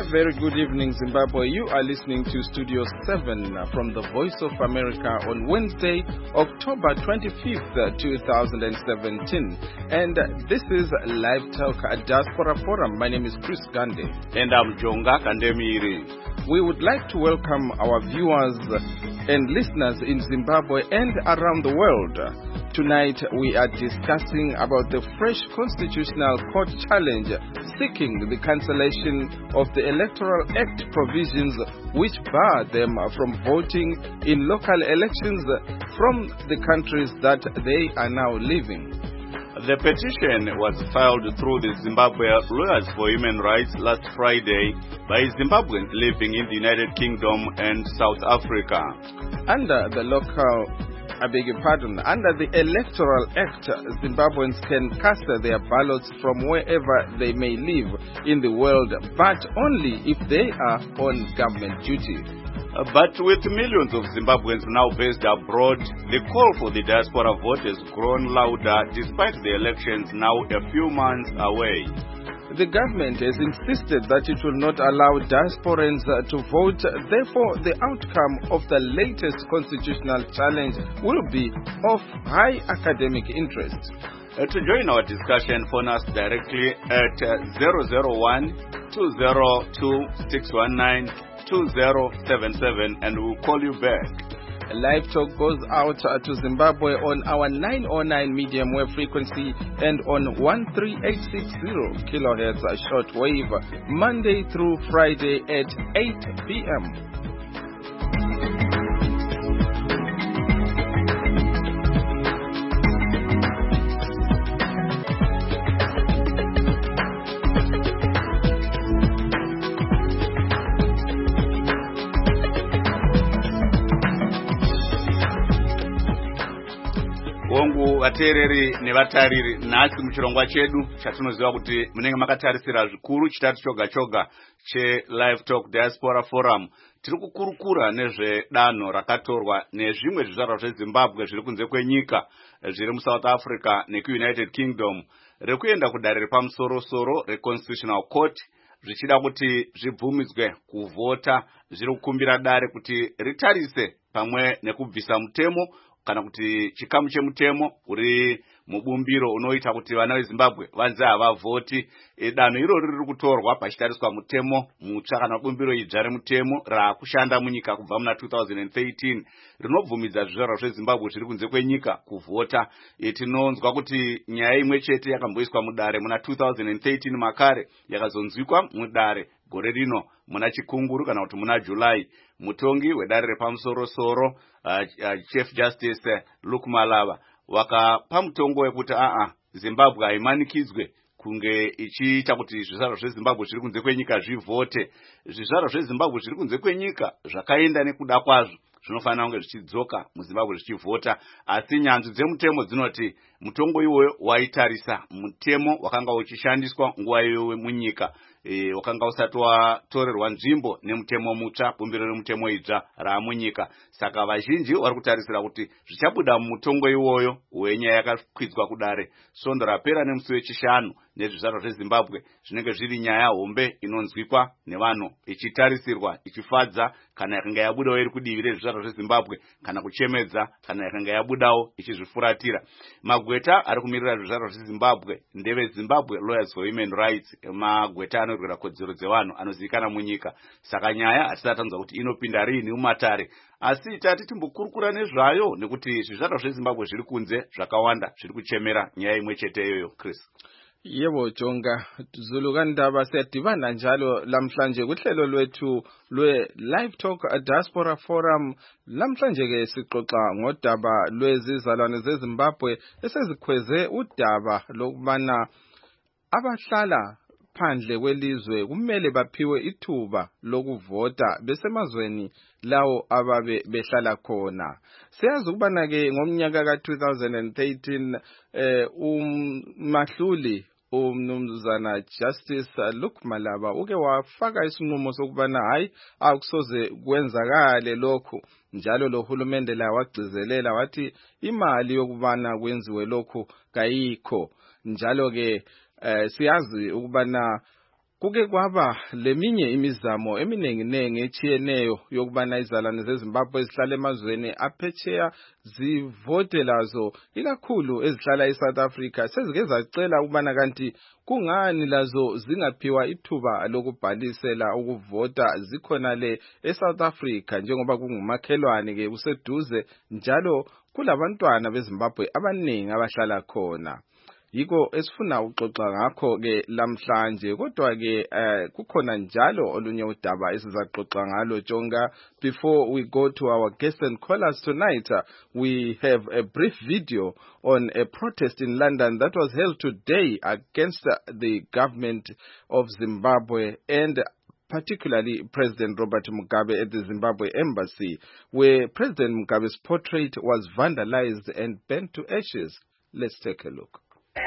very good evening, Zimbabwe. You are listening to Studio 7 from the Voice of America on Wednesday, October 25th, 2017. And this is Live Talk at Diaspora Forum. My name is Chris Gande. And I'm Jonga Kandemiri. We would like to welcome our viewers and listeners in Zimbabwe and around the world. Tonight we are discussing about the fresh constitutional court challenge seeking the cancellation of the Electoral Act provisions which bar them from voting in local elections from the countries that they are now living. The petition was filed through the Zimbabwe Lawyers for Human Rights last Friday by Zimbabweans living in the United Kingdom and South Africa. Under the Under the Electoral Act, Zimbabweans can cast their ballots from wherever they may live in the world, but only if they are on government duty. But with millions of Zimbabweans now based abroad, the call for the diaspora vote has grown louder despite the elections now a few months away. The government has insisted that it will not allow diasporans to vote. Therefore, the outcome of the latest constitutional challenge will be of high academic interest. To join our discussion, phone us directly at 001-202-619-2077 and we'll call you back. Live Talk goes out to Zimbabwe on our 909 medium wave frequency and on 13860 kilohertz shortwave, Monday through Friday at 8 p.m. Vateereri nevatariri, nhasi muchirongwa chedu chatinoziva kuti munenge makatarisira zvikuru chitatu choga choga che-Live Talk Diaspora Forum. Tiri kukurukura nezvedanho rakatorwa nezvimwe zvizvarwa zveZimbabwe zviri kunze kwenyika zviri muSouth Africa nekuUnited Kingdom rekuenda kudare repamusoro-soro reConstitutional Court zvichida kuti zvibvumidzwe kuvhota. Zviri kukumbira dare kuti ritarise pamwe nekubvisa mutemo kana kuti chikamu chemutemo uri mubumbiro unoita kuti vana veZimbabwe vanzi havavhoti. Danho irori riri kutorwa pachitariswa mutemo mutsva kana bumbiro idzva remutemo raakushanda munyika kubva muna 2013 rinobvumidza zvizvarwa zveZimbabwe zviri kunze kwenyika kuvhota. Tinonzwa kuti nyaya imwe chete yakamboiswa mudare muna 2013 makare yakazonzwikwa mudare gore rino muna Chikunguru kana kuti muna July. Mutongi wedare repamusoro-soro Chief Justice Luke Malava wakapa mutongo wekuti Zimbabwe haimanikidzwe kunge ichiita kuti zvizvarwa zveZimbabwe zviri kunze kwenyika zvivhote. Zvizvarwa zveZimbabwe zviri kunze kwenyika zvakaenda nekuda kwazvo zvinofanira kunge zvichidzoka muZimbabwe zvichivhota, asi nyanzvi dzemutemo dzinoti mutongo iwoyo waitarisa mutemo wakanga uchishandiswa nguva iyoyo munyika, wakanga usati watorerwa nzvimbo nemutemo mutsva, bumbiro remutemo idzva raamunyika. Saka vazhinji vari kutarisira kuti zvichabuda mumutongo iwoyo wenyaya yakakwidzwa kudare svondo rapera nemusi wechishanu nezvizvarwa zveZimbabwe zvinenge zviri nyaya hombe inonzwikwa nevanhu ichitarisirwa ichifadza kana yakanga yabudawo iri kudivi rezvizvarwa zveZimbabwe kana kuchemedza kana yakanga yabudawo ichizvifuratira. Magweta ari kumirira zvizvarwa zveZimbabwe ndeve Zimbabwe Lawyers for Human Rights, magweta anorwira kodzero dzevanhu anozivikana munyika. Saka nyaya hatisati tanzwa kuti inopinda rini mumatare, asi tati timbokurukura nezvayo nekuti zvizvarwa zveZimbabwe zviri kunze zvakawanda zviri kuchemera nyaya imwe chete iyoyo. Chris. Yebo Jonga, Zulu kandaba siyadibana njalo lamhlanje kuhlelo lwethu lwe-Live Talk Diaspora Forum. Lamhlanje ke sixoxa ngodaba lwezizalwane zeZimbabwe esezikhweze udaba lokubana abahlala phandle kwelizwe kumele baphiwe ithuba lokuvota besemazweni lawo ababe behlala khona. Siyazi ukubana ke ngomnyaka ka-2013 uMahluli umnumzana Justice Luke Malava uke wafaka isinqumo sokubana hayi akusoze kwenzakale lokhu, njalo lo hulumende la wagcizelela wathi imali yokubana kwenziwe lokhu kayikho. Njalo ke siyazi ukubana Kuke kwaba leminye imizamo eminenginengi echiyeneyo yokubana izalwane zeZimbabwe ezihlala emazweni aphetsheya zivote lazo ikakhulu ezihlala eSouth Africa sezike zacela ukubana kanti kungani lazo zingaphiwa ithuba lokubhalisela ukuvota zikhona le eSouth Africa njengoba kungumakhelwane ke kuseduze njalo kulabantwana beZimbabwe abaningi abahlala khona. Yiko esifuna uxoxa ngakho ke lamhlanje kodwa ke kukhona njalo olunye udaba esizaxoxa ngalo Jonga. Before we go to our guests and callers tonight, we have a brief video on a protest in London that was held today against the government of Zimbabwe and particularly President Robert Mugabe at the Zimbabwe embassy, where President Mugabe's portrait was vandalized and burnt to ashes. Let's take a look.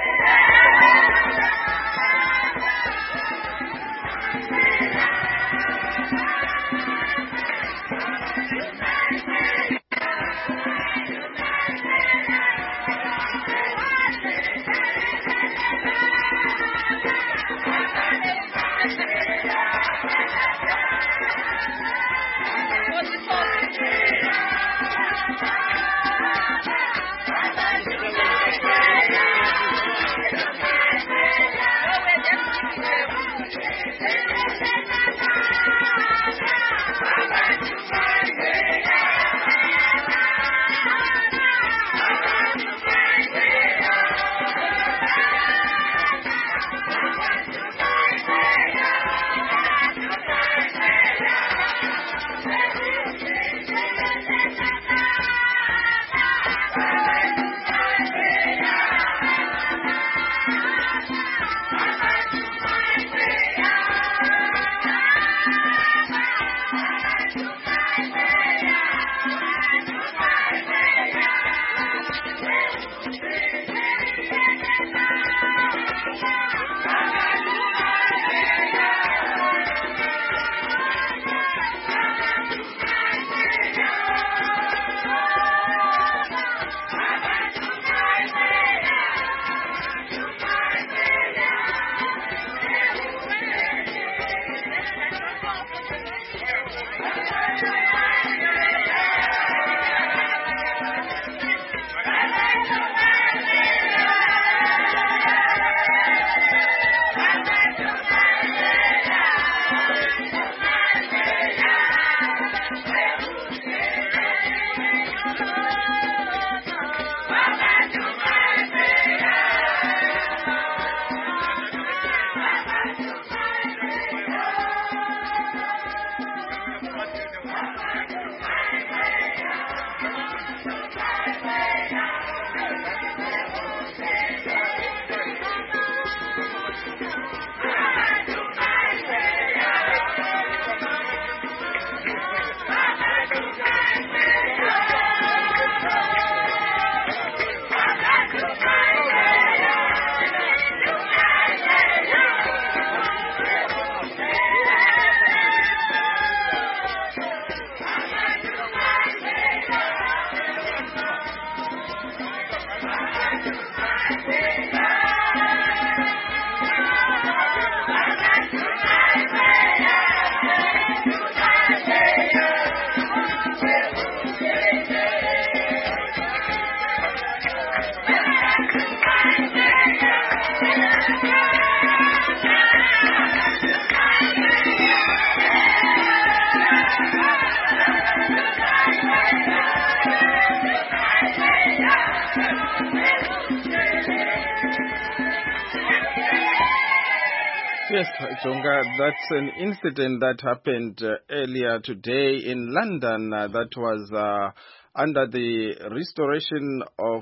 Yes, Jonga, that's an incident that happened earlier today in London that was under the Restoration of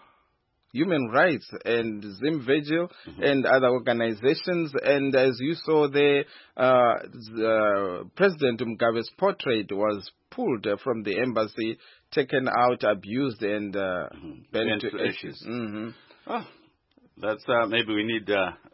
Human Rights and Zimvigil and other organizations. And as you saw there, President Mugabe's portrait was pulled from the embassy, taken out, abused, and burnt to ashes. That's maybe we need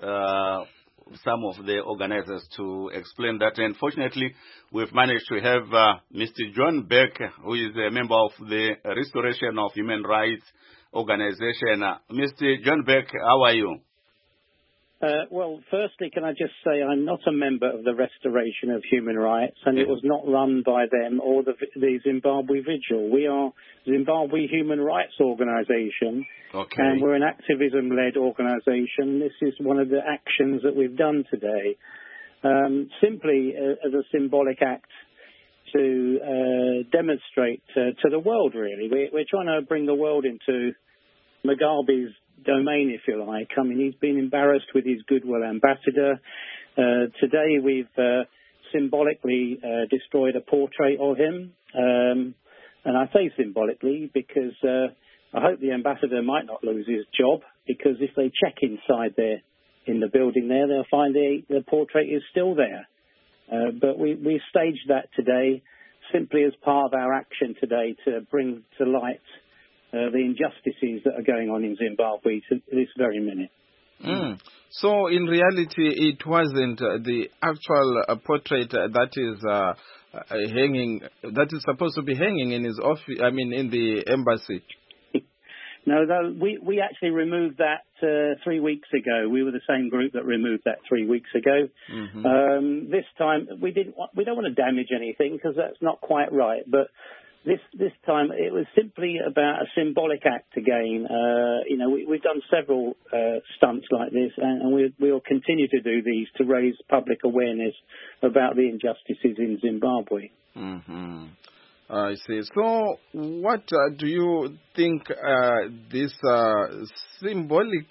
some of the organizers to explain that. And fortunately, we've managed to have Mr. John Beck, who is a member of the Restoration of Human Rights organization. Mr. John Beck, how are you? Well, firstly, can I just say I'm not a member of the Restoration of Human Rights, and it was not run by them or the Zimbabwe Vigil. We are Zimbabwe Human Rights Organisation, and we're an activism-led organisation. This is one of the actions that we've done today, simply as a symbolic act to demonstrate to the world, really. We're trying to bring the world into Mugabe's domain, if you like. I mean, he's been embarrassed with his goodwill ambassador. Today we've symbolically destroyed a portrait of him. And I say symbolically because I hope the ambassador might not lose his job, because if they check inside there in the building there, they'll find the portrait is still there. But we staged that today simply as part of our action today to bring to light the injustices that are going on in Zimbabwe to this very minute. So, in reality, it wasn't the actual portrait that is hanging, that is supposed to be hanging in his office, I mean, in the embassy. No, we actually removed that 3 weeks ago. We were the same group that removed that 3 weeks ago. This time, we don't want to damage anything because that's not quite right, but This time it was simply about a symbolic act again. We've done several stunts like this, and we'll continue to do these to raise public awareness about the injustices in Zimbabwe. I see. So, what do you think this symbolic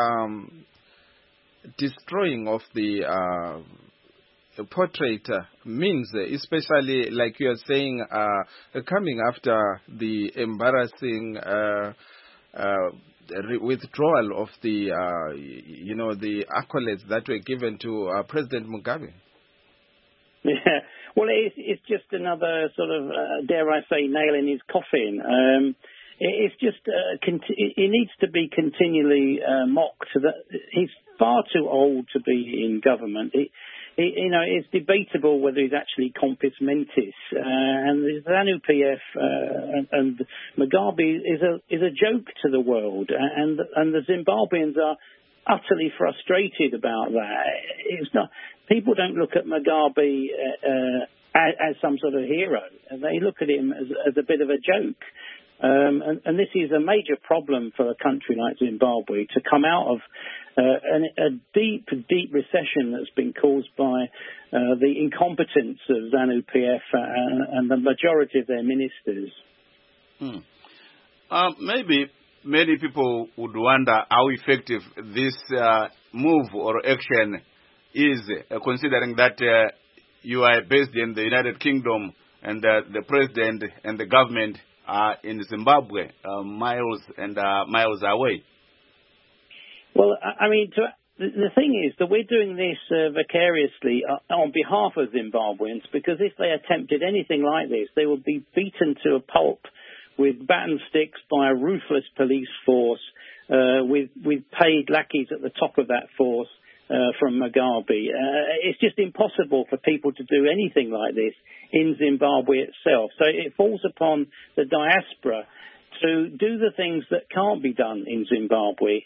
destroying of the portrait means, especially like you are saying, coming after the embarrassing withdrawal of the the accolades that were given to President Mugabe? Yeah, well, it's just another sort of, dare I say, nail in his coffin. It's just he needs to be continually mocked. That he's far too old to be in government. It's debatable whether he's actually compos mentis, and the ZANU-PF and Mugabe is a joke to the world, and the Zimbabweans are utterly frustrated about that. It's not, people don't look at Mugabe as some sort of hero. They look at him as a bit of a joke. And this is a major problem for a country like Zimbabwe to come out of a deep recession that's been caused by the incompetence of ZANU-PF and the majority of their ministers. Maybe many people would wonder how effective this move or action is, considering that you are based in the United Kingdom and the president and the government are in Zimbabwe, miles and miles away. Well, I mean, the thing is that we're doing this vicariously on behalf of Zimbabweans, because if they attempted anything like this, they would be beaten to a pulp with baton sticks by a ruthless police force, with paid lackeys at the top of that force from Mugabe. It's just impossible for people to do anything like this in Zimbabwe itself. So it falls upon the diaspora to do the things that can't be done in Zimbabwe.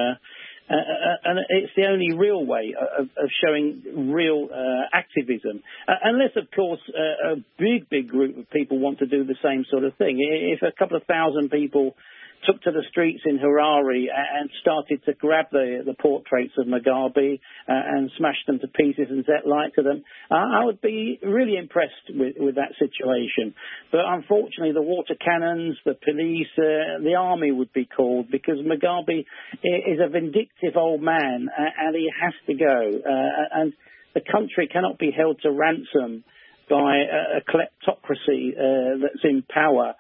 And it's the only real way of showing real activism. Unless, of course, a big group of people want to do the same sort of thing. If a couple of thousand people took to the streets in Harare and started to grab the portraits of Mugabe and smash them to pieces and set light to them, I would be really impressed with that situation. But unfortunately, the water cannons, the police, the army would be called, because Mugabe is a vindictive old man and he has to go. And the country cannot be held to ransom by a kleptocracy that's in power.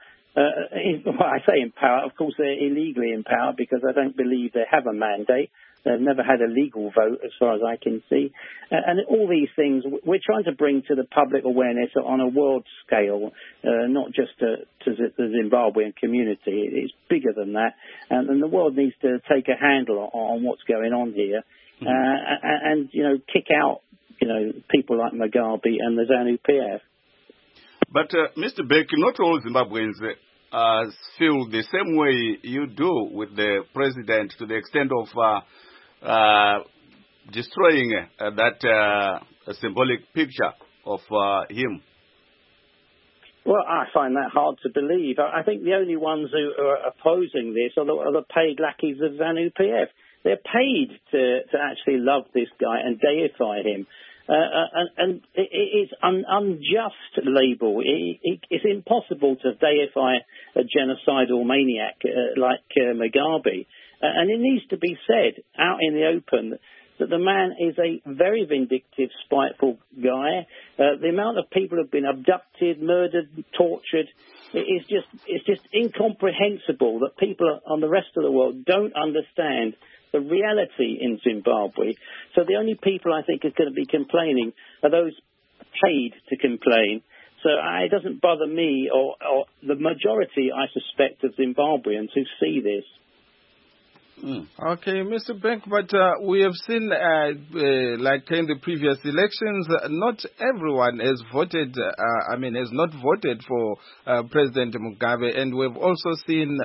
I say in power, of course they're illegally in power, because I don't believe they have a mandate. They've never had a legal vote as far as I can see. And all these things we're trying to bring to the public awareness on a world scale, not just to the Zimbabwean community. It's bigger than that. And the world needs to take a handle on what's going on here, and kick out, people like Mugabe and the ZANU-PF. But, Mr. Beck, not all Zimbabweans feel the same way you do with the president, to the extent of destroying that symbolic picture of him? Well, I find that hard to believe. I think the only ones who are opposing this are the paid lackeys of ZANU-PF. They're paid to actually love this guy and deify him. And it's an unjust label. It's impossible to deify a genocidal maniac like Mugabe. And it needs to be said out in the open that the man is a very vindictive, spiteful guy. The amount of people who have been abducted, murdered, tortured, it's just incomprehensible that people on the rest of the world don't understand the reality in Zimbabwe. So the only people I think are going to be complaining are those paid to complain. So it doesn't bother me or the majority, I suspect, of Zimbabweans who see this. Okay, Mr. Bank, but we have seen, like in the previous elections, not everyone has voted, has not voted for President Mugabe, and we've also seen,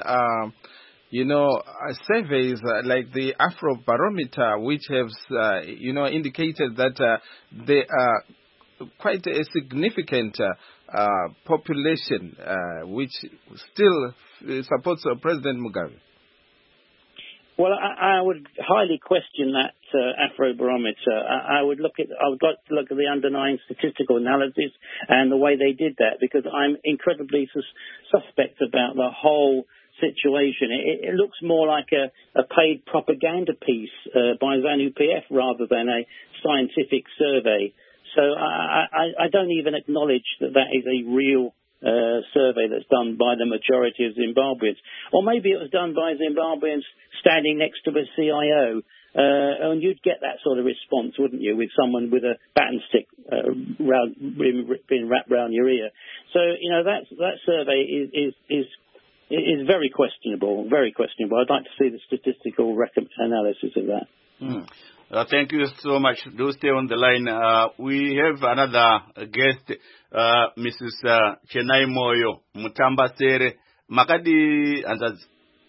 surveys like the Afrobarometer, which have, indicated that there are quite a significant population which still supports President Mugabe. Well, I would highly question that Afrobarometer. I would like to look at the underlying statistical analysis and the way they did that, because I'm incredibly suspect about the whole situation. It looks more like a paid propaganda piece by ZANU-PF rather than a scientific survey. So I don't even acknowledge that is a real survey that's done by the majority of Zimbabweans. Or maybe it was done by Zimbabweans standing next to a CIO, and you'd get that sort of response, wouldn't you, with someone with a baton stick being wrapped around your ear. So, that survey is very questionable, very questionable. I'd like to see the statistical analysis of that. Thank you so much. Do stay on the line. We have another guest, Mrs. Chenai Moyo Mutambasere. Makadi Anzazi.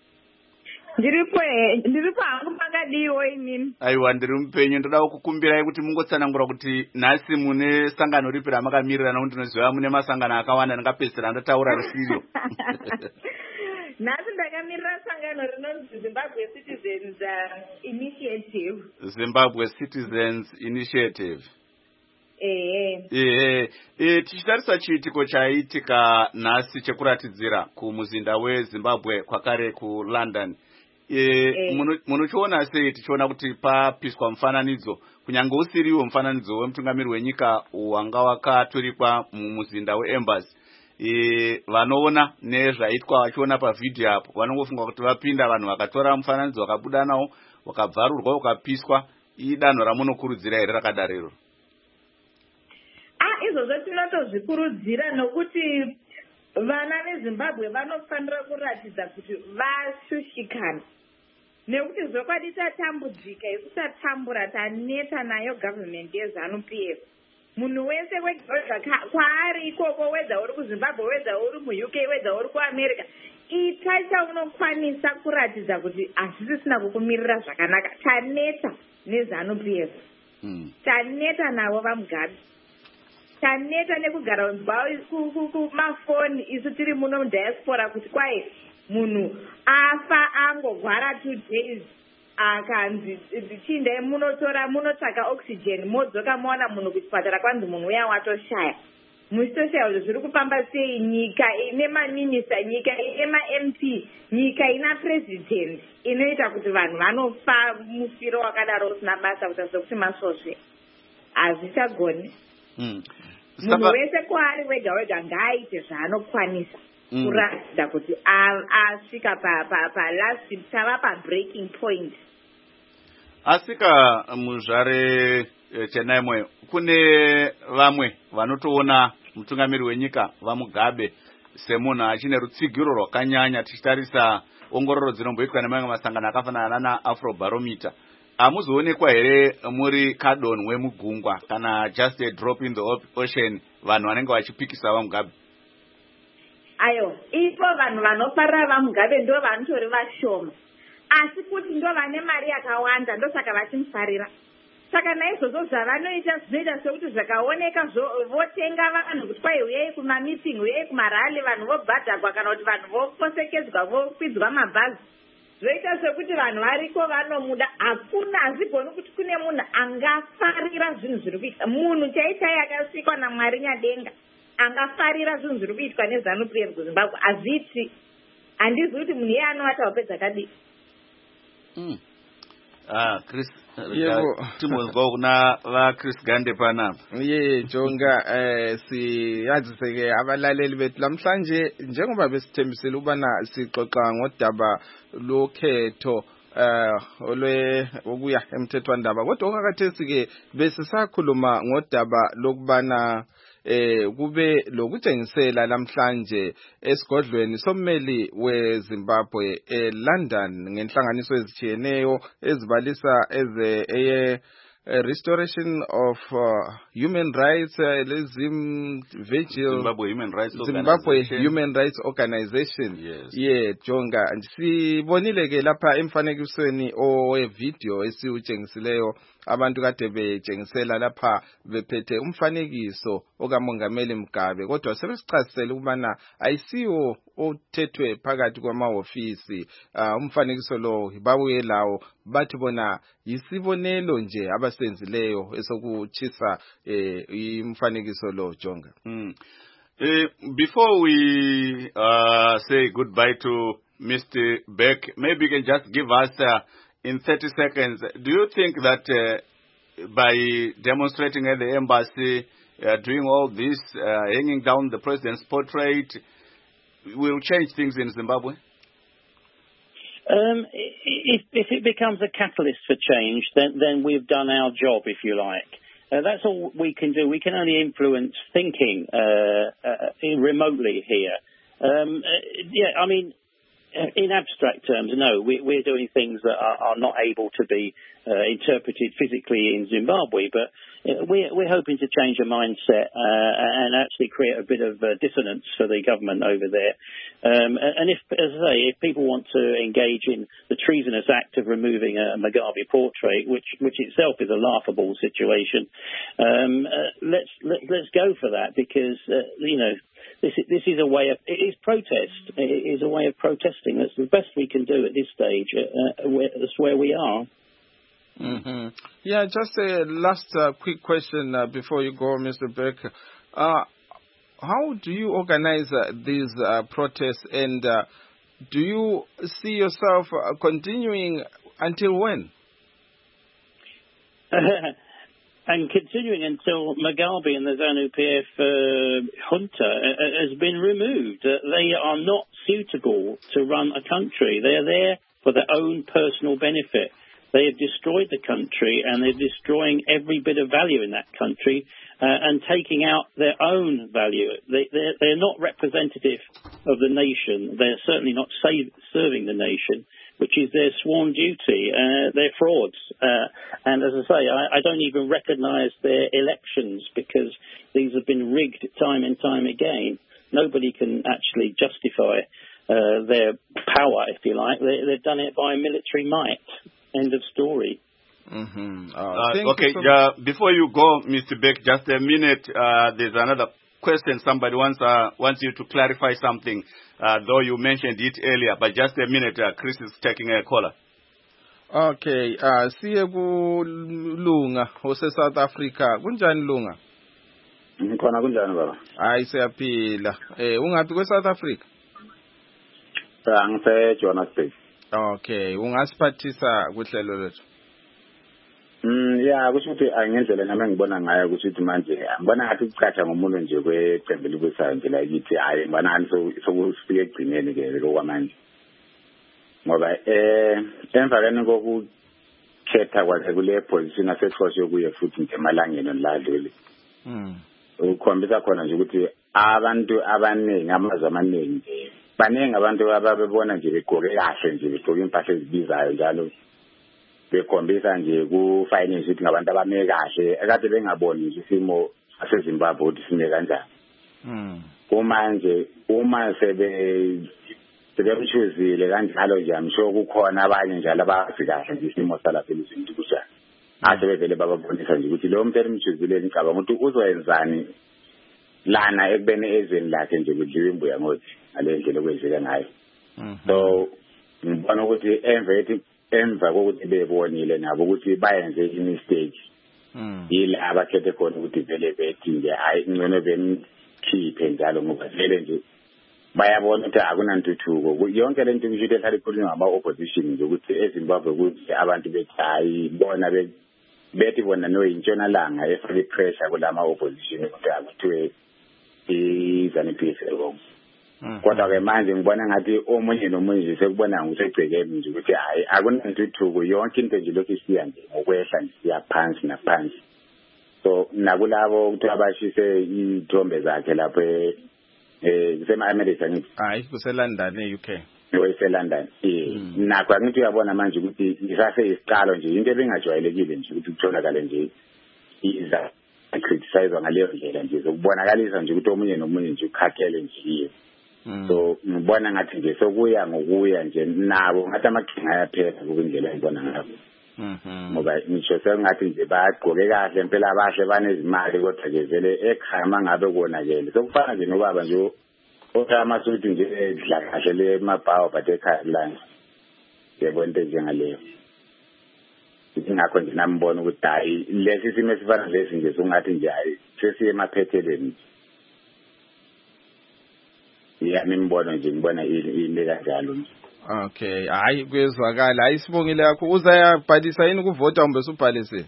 Ndiripo hangu makadiwo inini. Aiwa, ndiri mupenyu. Ndoda kukumbirai kuti mungotsanangura kuti nhasi mune sangano ripi ramakamirira, nokuti ndinoziva mune masangano akawanda. Ndingapedzisira ndataura risiro. Nhasi ndakamirira sangano rinonzi Zimbabwe Citizens Initiative. Zimbabwe Citizens Initiative. Tichitarisa chiitiko chaitika nhasi chekuratidzira kumuzinda weZimbabwe kwakare kuLondon. Munochiona sei tichiona kuti papiswa mufananidzo, kunyange usiriwo mufananidzo wemutungamiri wenyika wanga wakaturikwa mumuzinda weEmbassy. Vanoona nezvaitwa vachiona pavhidhiyo apo vanongofunga kuti vapinda vanhu vakatora mufananidzo vakabuda nawo wakabvarurwa ukapiswa. Idanho ramunokurudzira here rakadariro? Izvozvo tinotozvikurudzira nokuti vana veZimbabwe vanofanira kuratidza kuti vashushikana, nekuti zvokwadi tatambudzika isu tatambura taneta nayo government yeZANU-PF. Munhu wese wega kwaari ikoko, wedza uri kuZimbabwe, wedza uri muUK, wedza uri kuAmerica, ita chaunokwanisa kuratidza kuti hazvisisina kukumirira zvakanaka. Taneta neZANU-PF, taneta navo vaMugabe, taneta nekugara kumafoni isu tiri muno mudiaspora kuti kwai munhu afa angogwara 2 days akanzi chindai munotsvaka oxygen, modzoka moona munhu kuchipatara kwanzi munhu uya watoshaya. Muchitoshaya kuti zviri kufamba sei? Nyika ine maminista, nyika ine maMP, nyika ina president inoita kuti vanhu vanofa mufiro wakadaro usina basa kutaridza kuti masvosve. Hazvichagoni. Munhu wese kwaari wega wega ngaaite zvaanokwanisa kuratidza kuti asvika palast, tava pabreaking point. Asika muzvare Chenai Moyo, kune vamwe vanotoona mutungamiri wenyika vaMugabe semunhu achine rutsigiro rwakanyanya, tichitarisa ongororo dzinomboitwa nemamwe masangano akafanana naAfrobarometer. Hamuzoonekwa here muri kadonwe mugungwa kana just a drop in the ocean vanhu vanenge vachipikisa vaMugabe? Ayo, ipo vanhu vanofarira vaMugabe ndo vanotori vashoma, asi kuti ndo vane mari yakawanda, ndo saka vachimufarira. saka naizvozvo zvavanoita zvinoita sekuti zvakaoneka votenga vanhu kuti kwai uyai kumamiting uyai kumarali vanhu vobhadhagwa kana kuti vanhu voposekedzwa vokwidzwa mabhazi zvoita sekuti vanhu variko vanomuda hakuna hazvigoni kuti kune munhu angafarira zvinhu zviri kuita munhu chaichai akasikwa naMwari nyadenga angafarira zvinhu zviri kuitwa neZANU-PF kuZimbabwe hazviti handizi kuti munhu iye anovata wapedza kadii. Chris timozwa kuna vaChris Gande panapa. Jonga siyazise-ke abalaleli bethu lamhlanje njengoba besithembisile ubana sixoxa ngodaba lokhetho okuya emthethwandaba kodwa okakathesi-ke besisakhuluma ngodaba lokubana kube lokutshengisela lamhlanje esigodlweni sommeli weZimbabwe eLondon ngenhlanganiso ezitshiyeneyo ezibalisa restoration of human rights Zimbabwe Human Rights Organization. Yes. Jonga sibonile ke lapha emfanekisweni owevideo esiwutshengisileyo abantu kade betshengisela lapha bephethe umfanekiso okamongameli Mugabe kodwa sebesichasisele ukubana ayisiwo othethwe phakathi kwamahofisi umfanekiso lo babuye lawo bathi bona yisibonelo nje abasenzileyo esokutshisa umfanekiso lo Jonga. Before we say goodbye to Mr. Beck, maybe you can just give us in 30 seconds, do you think that by demonstrating at the embassy, doing all this, hanging down the president's portrait, will change things in Zimbabwe? If it becomes a catalyst for change, then we've done our job, if you like. That's all we can do. We can only influence thinking remotely here. In abstract terms, no, we're doing things that are not able to be interpreted physically in Zimbabwe, but we're hoping to change a mindset and actually create a bit of dissonance for the government over there. And if people want to engage in the treasonous act of removing a Mugabe portrait, which itself is a laughable situation, let's go for that because this is a way of it is protest. It is a way of protesting. That's the best we can do at this stage. That's where we are. Mm-hmm. Yeah, just a last quick question before you go, Mr. Beck. How do you organize these protests, and do you see yourself continuing until when? And continuing until Mugabe and the ZANU-PF junta has been removed. They are not suitable to run a country. They are there for their own personal benefit. They have destroyed the country and they're destroying every bit of value in that country and taking out their own value. They're not representative of the nation. They're certainly not serving the nation, which is their sworn duty. They're frauds. And as I say, I don't even recognize their elections because these have been rigged time and time again. Nobody can actually justify their power, if you like. They've done it by military might. End of story. Mm-hmm. Before you go, Mr. Beck, just a minute. There's another question. Somebody wants you to clarify something, though you mentioned it earlier. But just a minute. Chris is taking a caller. Okay. Siye Lunga, ose South Africa. Kunjani Lunga? Khona kunjani baba? Hayi siyaphila. Ungaphi kwe South Africa? Ngise Johannesburg. Okay, ungasiphathisa kuhlelo lethu. Kusho ukuthi angendlela nami ngibona ngayo ukuthi manje ngibona ngathi ucatsha ngomuntu nje kweqembu libusayo nje la yithi hayi ngibona ngathi sokufika egcineni ke lokwamanje. Ngoba emvakeni kokukhetha kwakhe kule position asehloswe kuye futhi ngemalangeni oladlule. Ukhombisa khona nje ukuthi abantu abaningi amazwe amaningi baningi abantu ababebona nje begqoke kahle nje begqoke impahla ezibizayo njalo bekhombisa nje ku-finance ukuthi ngabantu abame kahle ekade bengaboni nje isimo saseZimbabwe ukuthi sime kanjani. Kumanje uma sebemshuzile kanjalo nje amsho kukhona abanye njalo abazi kahle nje isimo salapha elizweni kunjani. asebevele bababonisa nje ukuthi lo muntu elimchuzile ngicabanga ukuthi uzoyenzani lana ekubene ezweni lakhe nje kudliwa imbuya ngothi ngale ndlela okwenzeka ngayo. So ngibona ukuthi emva kokuthi bebonile nabo ukuthi bayenze imistake yila abakhethe khona ukuthi vele bethi nje hayi ngcono bemkhiphe njalo ngoba vele nje bayabona ukuthi akunantuthuko yonke lento kusho ukuthi ehlala ikhulunywa ngama-opposition nje ukuthi eZimbabwe ukuthi abantu bethi hayi bona bethi bona noyintshonalanga efake i-pressure kulama-opposition ukuthi akuthiwe i-ZANU-PF wrong. Kodwa-ke manje ngibona ngathi omunye nomunye nje sekubona ngusegcekeni nje ukuthi hayi akunantuthuko yonke into nje lokhu isiya nje ngokwehla nje siya phansi naphansi. So nakulabo ukuthi abashise iy'thombe zakhe lapho kusema-America ngithi hayi kuseLondon e-UK eSelondon nakho angithi uyabona manje ukuthi isase isiqalo nje into ebingajwayelekile nje ukuthi kutholakale nje iza criticize ngaleyo ndlela nje sokubonakalisa nje ukuthi omunye nomunye nje ukhakhele nje. So ngibona ngathi nje sokuya ngokuya nje nabo ngathi amaqhinga ayaphela ngokwendlela engibona ngabo. Ngoba ngisho sengathi nje bagqoke kahle impela abahle banezimali kodwa nje vele ekhaya mangabe konakele sokufana nje nobaba nje okamasuthi nje edla kahle le mabhawo but ekhaya lana yebo into njengaleyo. Ngakho nje nambona ukuthi hayi lesi simo esifana lesi nje songathi nje hayi sesiye emaphethelweni. Yami imbono nje ngibona ile kanjalo nje. Okay, hayi kwezwakala. Hayi sibongile yakho. Uzayabhalisa yini kuvota umbe usubhalise?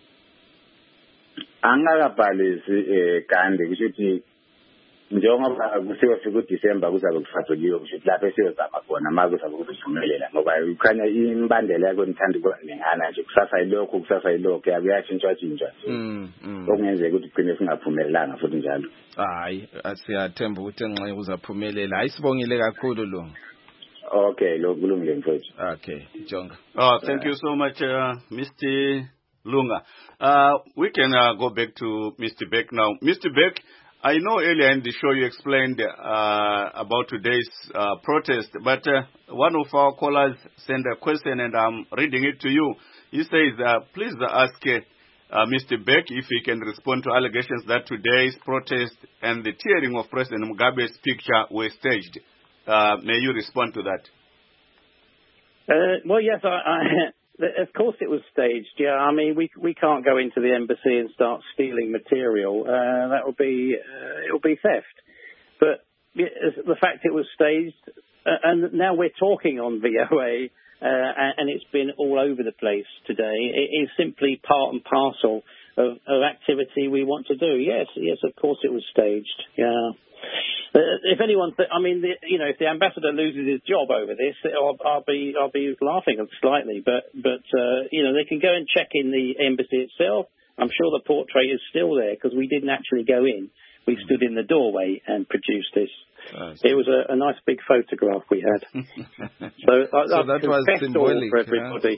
Angakabhalisi kandi kusho ukuthi njengoba kusiwe fika uDisemba kuzabe kufatholiwe kusho ukuthi lapho esiyozama khona maku kuzabe kuzovumelela ngoba ukhanya imbandela yakho nithanda ukuningana nje kusasa yilokho yakuyashintshwa okungenzeka ukuthi ugcine singaphumelelanga futhi njalo. Hayi siyathemba ukuthi enxa uzaphumelela. Hayi sibongile kakhulu lo. Okay, kulungile mfowethu. Okay, Jonga. Thank you so much, Mr. Lunga. We can go back to Mr. Beck now. Mr. Beck, I know earlier in the show you explained about today's protest, but one of our callers sent a question and I'm reading it to you. He says, please ask Mr. Beck if he can respond to allegations that today's protest and the tearing of President Mugabe's picture were staged. May you respond to that? Well, yes, of course it was staged. Yeah, I mean, we can't go into the embassy and start stealing material. That would be it would be theft. But the fact it was staged, and now we're talking on VOA, and it's been all over the place today. It is simply part and parcel of activity we want to do. Yes, of course it was staged. Yeah. If anyone, if the ambassador loses his job over this, I'll be laughing slightly. But they can go and check in the embassy itself. I'm sure the portrait is still there because we didn't actually go in. We stood in the doorway and produced this. It was a nice big photograph we had. So that was symbolic for everybody.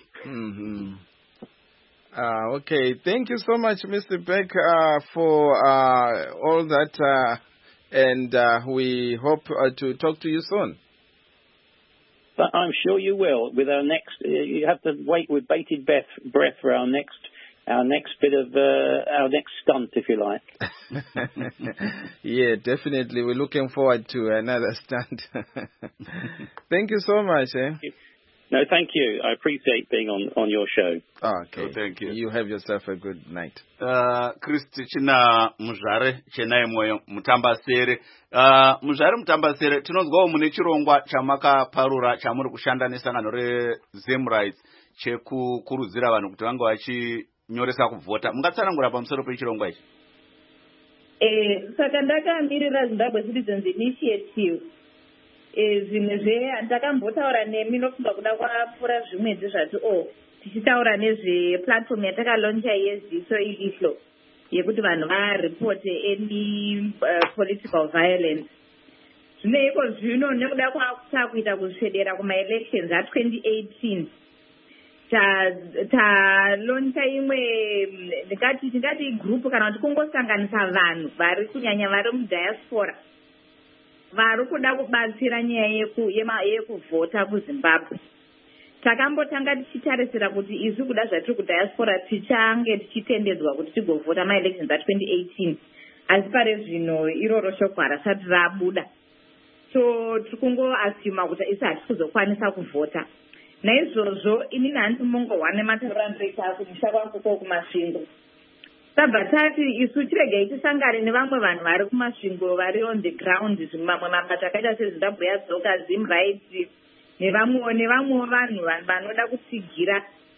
Okay, thank you so much, Mr. Beck, for all that. And we hope to talk to you soon. But I'm sure you will. With our next, you have to wait with bated breath for our next bit of our next stunt, if you like. Yeah, definitely. We're looking forward to another stunt. Thank you so much. No, thank you. I appreciate being on your show. Okay, thank you. You have yourself a good night. Kristi china muzvare chenai moyo mutambasere. Muzvare mutambasere tinonzwawo mune chirongwa chamakaparura chamuri kushanda nesangano reZim Rights chekukurudzira vanhu kuti vange vachinyoresa kuvhota. Mungatsanangura pamusoro pechirongwa ichi? Saka ndakamirira Zimbabwe Citizens Initiative. Zvimwe ndakambotaura nemi nofunga kuda kwapfuura zvimwedzi zvati tichitaura nezveplatform yatakaloncha yeziso ihlo yekuti vanhu varipote any political violence. Zvine iko zvino nekuda kwakuita kuswedera kumaelections a2018 taloncha imwe tingati group kana kuti kungosanganisa vanhu vari kunyanya vari mudiaspora vari kuda kubatsira nyaya yekuvhota kuZimbabwe. takambotanga tichitarisira kuti isu kuda zvatiri kudiaspora tichange tichitendedzwa kuti tigovhota maelections a2018 asi pare zvino iroro shoko harasati rabuda, so tiri kungoasuma kuti isi hatisi kuzokwanisa kuvhota. Naizvozvo inini handisi mongohwane mataurandoita kumusha kwankoko kumasvingo, tabva tati isu tiregei tisangane nevamwe vanhu vari kumasvingo vari on the ground, mamwe mabata akaita sezimbabwe yadzoka zim rights nevamwewo vanhu vanoda kutsigira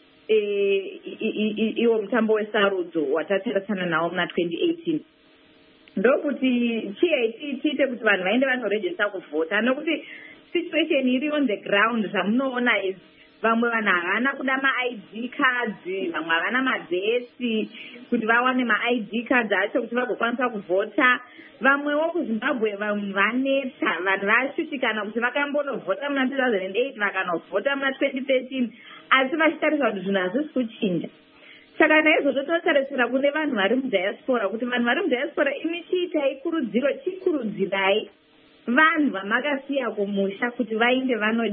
iwo mutambo wesarudzo watatarisana nawo muna 2018. ndokuti tiite kuti vanhu vaende vanorejista kuvhota, nokuti situation iri on the ground zvamunoona is vamwe vanhu havana kuda ma-ID cards, vamwe havana madhesi kuti vawane ma-ID cards acho kuti vagokwanisa kuvhota. Vamwewo kuZimbabwe vanhu vanetsa, vanhu vashushikana kuti vakambonovhota muna 2008 vakanovhota muna 2013 asi vachitarisa kuti zvinhu hazvisi kuchinja. Saka naizvozvo totarisira kune vanhu vari mudiaspora kuti vanhu vari mudiaspora imi chiitai kurudziro, chikurudzirai vanhu vamakasiya kumusha kuti vainde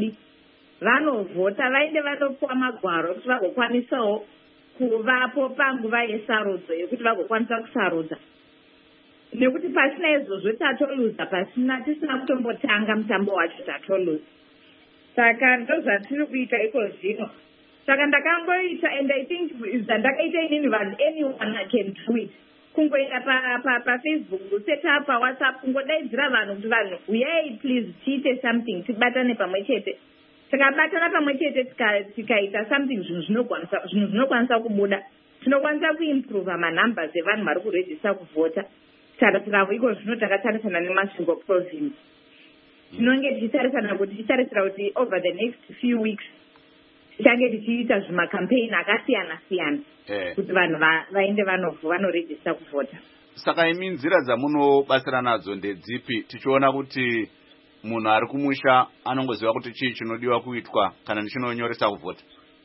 vanovhota, vainde vanopuwa magwaro kuti vagokwanisawo kuvapo panguva yesarudzo yekuti vagokwanisa kusarudza. Nekuti pasina izvozvo tatoluza, tisina kutombotanga mutambo wacho tatoluza. Saka ndozvatiri kuita iko zvino. Saka ndakangoita, and I think zvandakaita inini vanhu, anyone can do it. Kungoenda paFacebook, set up paWhatsApp, kungodaidzira vanhu kuti vanhu uyai please tiite something, tibatane pamwe chete. Tikabatana pamwe chete tikaita something, zvinhu zvinokwanisa kubuda. Tinokwanisa kuimprove manumbers evanhu vari kurejista kuvhota. Tarisira iko zvino takatarisana nemasvingo province. Tinonge tichitarisana kuti over the next few weeks tichange tichiita zvimakampeni akasiyana siyana kuti vanhu vaende vanorejista kuvhota. Saka imi nzira dzamunobatsira nadzo ndedzipi, tichiona kuti munhu ari kumusha anongoziva kuti chii chinodiwa kuitwa kana ndichinonyoresa kuvhota?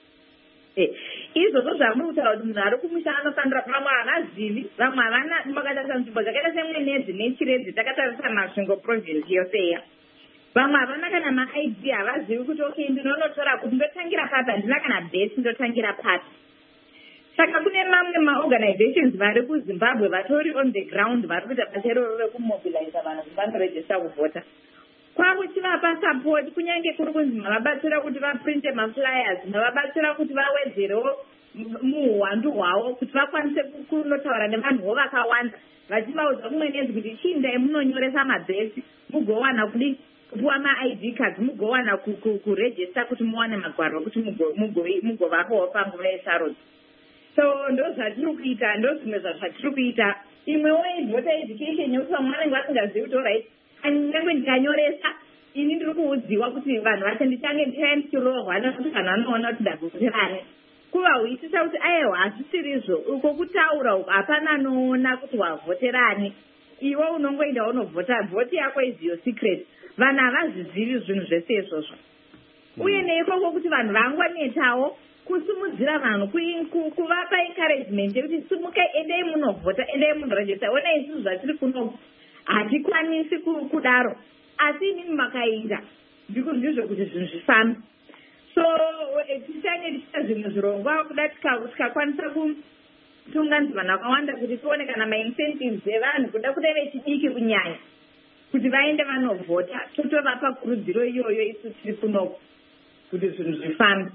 Izvozvo zvamuri kutaura kuti munhu ari kumusha anofanira, vamwe havazivi, vamwe havana. Makatarisa nzvimbo dzakaita semwenedzi nechiredzi, takatarisa masvingo province yoseya, vamwe havana kana ma-ID, havazivi kuti okay ndinonotora kuti ndotangira pati, handina kana bhesi ndotangira pati. Saka kune mamwe maorganizations vari kuZimbabwe vatori on the ground vari kuita basa iroro rekumobiliza vanhu kuti vanorejista kuvhota. Kwakuchivapa support, kunyange kuri kunzi mavabatsira kuti vaprinte maflyers, mavabatsira kuti vawedzerewo muhwandu hwavo kuti vakwanise kunotaura nevanhuwo vakawanda, vachivaudza kumwenezi kuti chindai munonyoresa mabhesi mugowana kupuwa ma-ID cards, mugowana kurejista kuti muwane magwaro kuti mugovapowo panguva yesarudzo. So ndozvatiri kuita, ndozvimwe zvatiri kuita. Imwewo voter education yekuti vamwe vanenge vasingazivi kuti alright, nyange ndikanyoresa ini ndiri kuudziwa kuti vanhu vacho ndichange ndichirohwa nekuti vanhu vanoona kuti ndavhoterane. Kuvahuisisa kuti aiwa hazvisirizvo, uko kutaura uko hapana anoona kuti wavhoterane. Iwe unongoenda unovhota, vhoti yako is your secret. Vanhu havazvizivi zvinhu zvese izvozvo. Uye neikoko kuti vanhu vangonetawo kusimudzira vanhu, kuvapa encouragement yekuti simukai, endai munovhota, endai munorejista. Ona isusu zvatiri kunoku hatikwanisi kudaro, asi inini makaita ndizvo kuti zvinhu zvifambe. So tichange tichita zvinhu zvirongwa kuda tikakwanisa kutunganidza vanhu vakawanda kuti tione kana ma-incentives evanhu kuda kuda vechidiki kunyanya kuti vaende vanovhota, totovapa kurudziro iyoyo isu tiri kunoku kuti zvinhu zvifambe.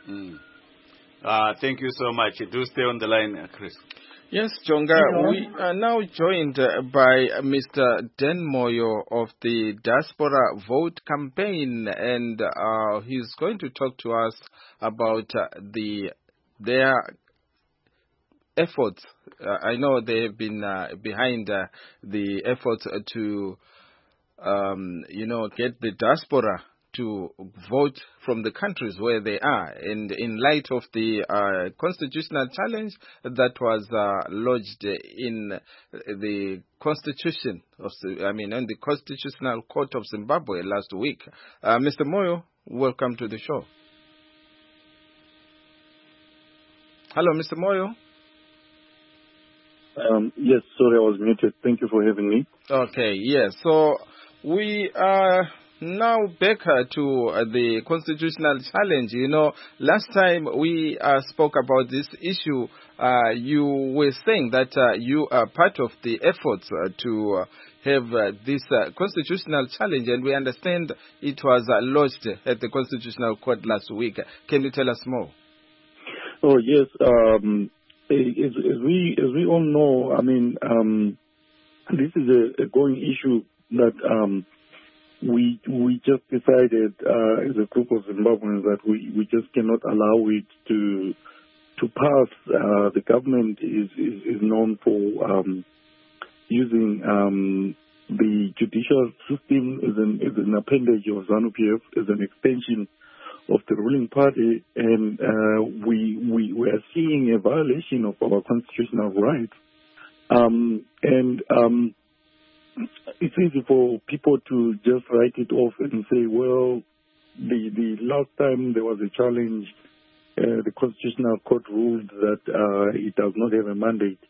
Thank you so much. Do stay on the line, Chris. Yes, Jonga, we are now joined by Mr. Dan Moyo of the Diaspora Vote Campaign, and he's going to talk to us about their efforts. I know they have been behind the efforts to, get the diaspora to vote from the countries where they are, and in light of the constitutional challenge that was lodged in the Constitution in the Constitutional Court of Zimbabwe last week. Mr. Moyo, welcome to the show. Hello, Mr. Moyo. Yes, sorry, I was muted. Thank you for having me. Okay, yes. So we are Now back to the constitutional challenge. You know, last time we spoke about this issue, you were saying that you are part of the efforts to have this constitutional challenge, and we understand it was lodged at the Constitutional Court last week. Can you tell us more? Oh, yes. As we all know, I mean, this is a going issue that we just decided as a group of Zimbabweans that we just cannot allow it to pass. The government is known for using the judicial system as an appendage of ZANU-PF, as an extension of the ruling party, and we are seeing a violation of our constitutional rights. It's easy for people to just write it off and say, well, the last time there was a challenge, the Constitutional Court ruled that it does not have a mandate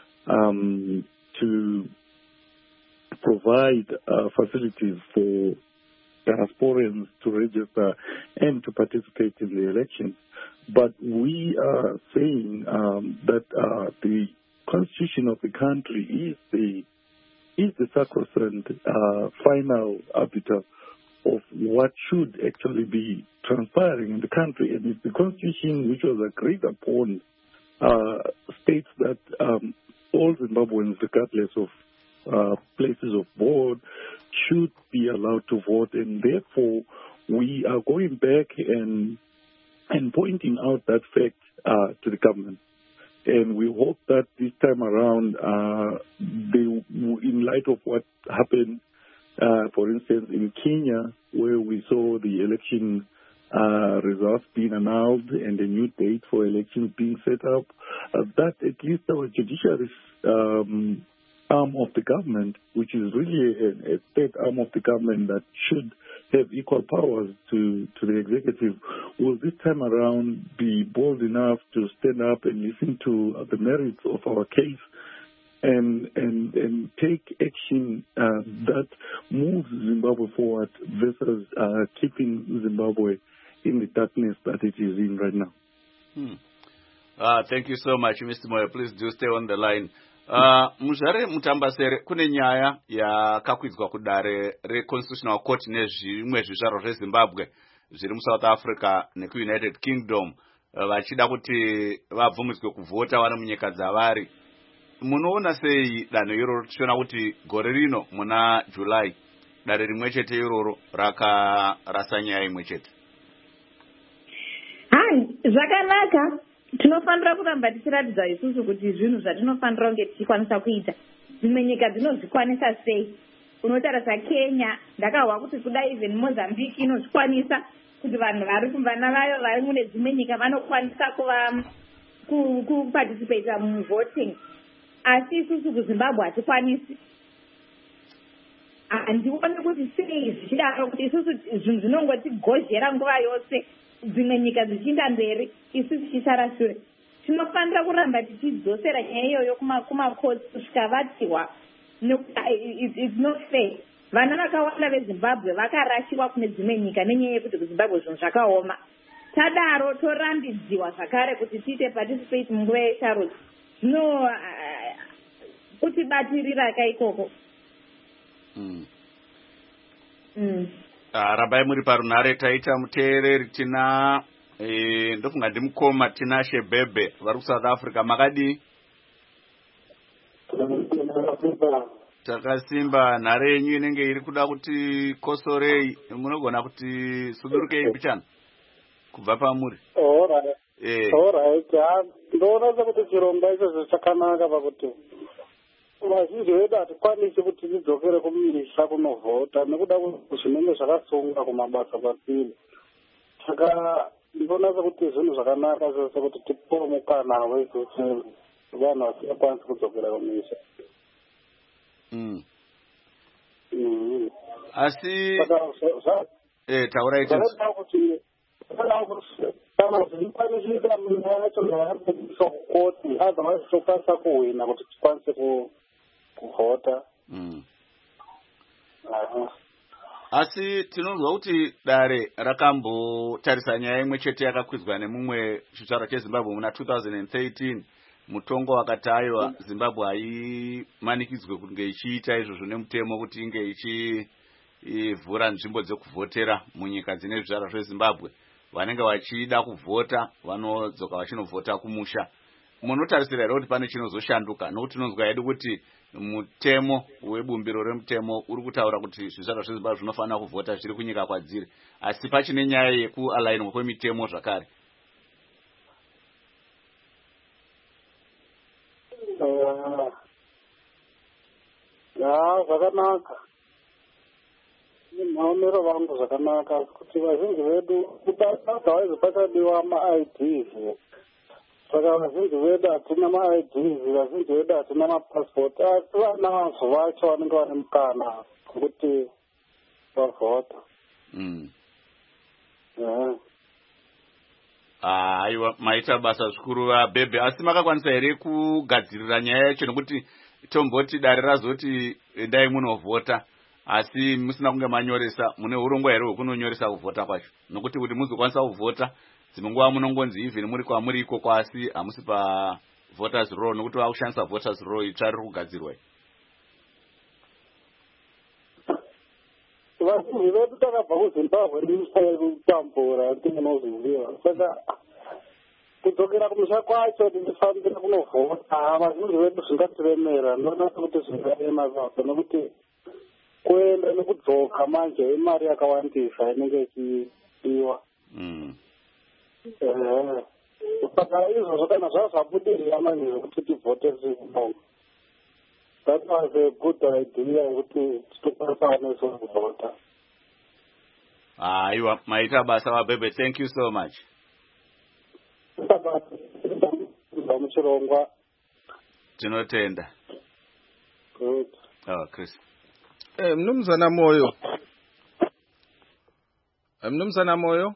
to provide facilities for diasporans to register and to participate in the election. But we are saying that the constitution of the country is the sacrosanct final arbiter of what should actually be transpiring in the country. And it's the constitution which was agreed upon states that all Zimbabweans, regardless of places of birth, should be allowed to vote. And therefore, we are going back and pointing out that fact to the government. And we hope that this time around, in light of what happened, for instance, in Kenya, where we saw the election results being announced and a new date for elections being set up, that at least our judiciary arm of the government, which is really a state arm of the government that should have equal powers to the executive, will this time around be bold enough to stand up and listen to the merits of our case and take action that moves Zimbabwe forward versus keeping Zimbabwe in the darkness that it is in right now. Thank you so much, Mr. Moyo. Please do stay on the line. Muzvare Mutambasere, kune nyaya yakakwidzwa kudare reConstitutional Court nezvimwe zvizvarwa zveZimbabwe zviri muSouth Africa nekuUnited Kingdom vachida kuti vabvumidzwe kuvhota vari munyika dzavari. Munoona sei danho iroro tichiona kuti gore rino muna July dare rimwe chete iroro rakarasa nyaya imwe chete? Zvakanaka. Tinofanira kuramba tichiratidza isusu kuti zvinhu zvatinofanira kunge tichikwanisa kuita. Dzimwe nyika dzinozvikwanisa sei? Unotarisa Kenya, ndakahwa kuti kudai even Mozambique inozvikwanisa kuti vanhu vana vayo vari mune dzimwe nyika vanokwanisa kuparticipate muvoting. Asi isusu kuZimbabwe hatikwanisi. Handioni kuti sei zvichidaro kuti isusu zvinhu zvinongotigozhera nguva yose. Dzimwe nyika dzichienda mberi, isu tichisara shure. Tinofanira kuramba tichidzosera nyaya iyoyo kumakoti kusvika vatiwa. It's not fair. Vana vakawanda veZimbabwe vakarashiwa kune dzimwe nyika nenyaya yekuti kuZimbabwe zvinhu zvakaoma. Tadaro torambidziwa zvakare kuti tiite participate munguva yesharusi. Zvino kutibatirira kaikoko. Rabai muri parunhare taita muteereri tina ndofunga ndimukoma tina Shebebe vari kuSouth Africa. Makadii? Takasimba. Nhare yenyu inenge iri kuda kuti kosorei, munogona kuti sudurukei mbichana kubva pamuri. Alright. Ndoona sekuti chirongwa icho chakanaka pakuti vazhinji vedu hatikwanisi kuti tidzokere kumisha kunovhota nekuda zvinenge zvakasunga kumabasa kwatiri. Saka ndinoona sekuti zvinhu zvakanaka zvose kuti tipuwe mukana wekuti vanhu vasingakwanisi kudzokera kumisha. Asi taurai kana zvinikwanisika mina yacho zvavarikuisa kukoti otherwise tokwanisa kuhwina kuti tikwanise kuvhota. asi tinonzwa kuti dare rakambotarisa nyaya imwe chete yakakwidzwa nemumwe chitsvaro cheZimbabwe muna 2013 mutongo wakati aiwa Zimbabwe haimanikidzwe kunge ichiita izvozvo nemutemo kuti inge ichivhura nzvimbo dzekuvhotera munyika dzine zvizvarwa zveZimbabwe. Vanenge vachida kuvhota vanodzoka vachinovhota kumusha. Munotarisira here kuti pane chinozoshanduka? Nokuti tinonzwa hedu kuti mutemo webumbiro remutemo uri kutaura kuti zvizvarwa zveZimbabwe zvinofanira kuvhota zviri kunyika kwadziri, asi pachine nyaya yekualainwa kwemitemo zvakare. Zvakanaka. Maonero vangu zvakanaka kuti vazhinji vedu kudai pachadiwa ma-IDs. Saka vazhinji vedu hatina ma-IDs, vazhinji vedu hatina mapassport. Asi vana vanhu vacho vanenge vane mukana kuti vavhota. Aiwa, maita basa zvikuru vaBhebhe. Asi makakwanisa here kugadzirira nyaya yacho, nokuti tomboti dare razoti endai munovhota, asi musina kunge manyoresa, mune urongwa here hwekunonyoresa kuvhota kwacho? Nokuti kuti muzokwanisa kuvhota dzimwe nguva munongonzi even muri kwamuri ikoko, asi hamusi pavoters roll, nokuti vakushandisa voters roll itsva riri kugadzirwa. Vazhinji vedu takabva kuZimbabwe ndisa yekutambura tinozviziva, saka kudzokera kumusha kwacho tichifambira kunovhota vazhinji vedu zvingatiremera. Ndinoona kuti zvingarema zvako, nokuti kuenda nekudzoka manje imari yakawandisa inenge ichidiwa. Saka izvozvo kana zvazvabudirira manje kuti tivhote zvinongo, that was a good idea yekuti titokwanisa nezvekuvhota. Aiwa, maita basa vaBhebhe. Thank you so much. Muchirongwa tinotenda. Good. Chris. Mnumzana Moyo. Mnumzana Moyo.